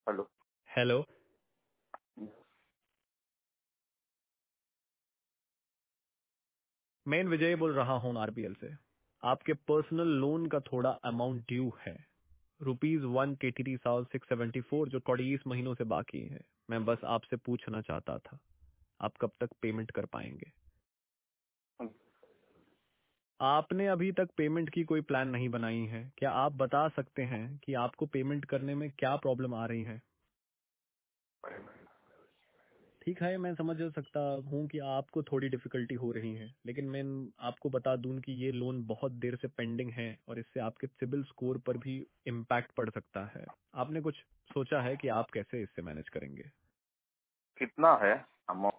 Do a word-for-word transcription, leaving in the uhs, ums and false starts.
Hello. Hello. मैं विजय बोल रहा हूँ आरबीएल से। आपके पर्सनल लोन का थोड़ा अमाउंट ड्यू है, rupees one eighty thousand six seventy four, जो तेईस महीनों से बाकी है। मैं बस आपसे पूछना चाहता था, आप कब तक पेमेंट कर पाएंगे? आपने अभी तक पेमेंट की कोई प्लान नहीं बनाई है। क्या आप बता सकते हैं कि आपको पेमेंट करने में क्या प्रॉब्लम आ रही है? ठीक है, मैं समझ सकता हूँ कि आपको थोड़ी डिफिकल्टी हो रही है, लेकिन मैं आपको बता दूं कि ये लोन बहुत देर से पेंडिंग है और इससे आपके सिबिल स्कोर पर भी इम्पैक्ट पड़ सकता है। आपने कुछ सोचा है कि आप कैसे इससे मैनेज करेंगे? कितना है अमाउंट?